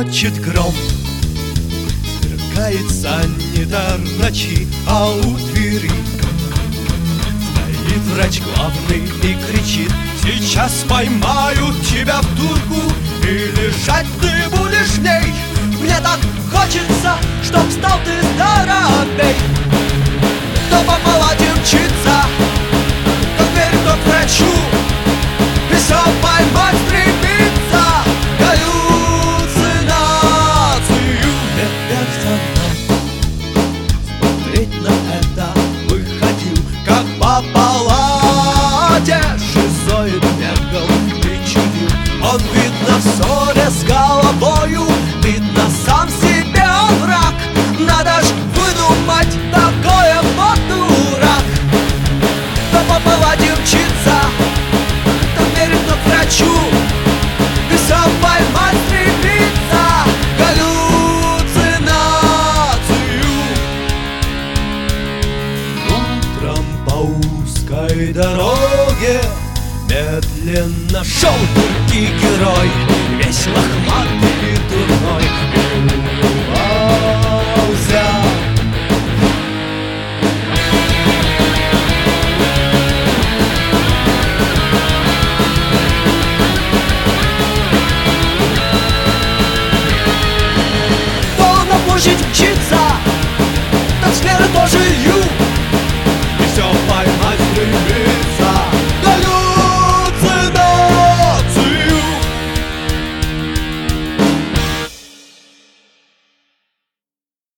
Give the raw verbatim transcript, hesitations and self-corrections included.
грохочет гром, сверкает санитар ночи, а у двери стоит врач главный и кричит: сейчас поймают тебя в дурку, и лежать ты будешь в ней. Мне так хочется, чтоб стал ты здоровей, то помолодее мчится, то к дверь, то к врачу, и все поймать стремится галлюцинацию. Опять за мной смотреть на это выходил, как по палате шизоид бегал и чудил. Он, видно, в ссоре с головою, видно, сам себе он враг. Надо ж выдумать такое, вот дурак. То по палате мчится, то верит, но к врачу, и сам поймать стремится галлюцинацию. Утром по узкой дороге медленно шел туркий герой, весь лохматый и дурной, и улыбался. То на площадь мчится, так скверно тоже льет.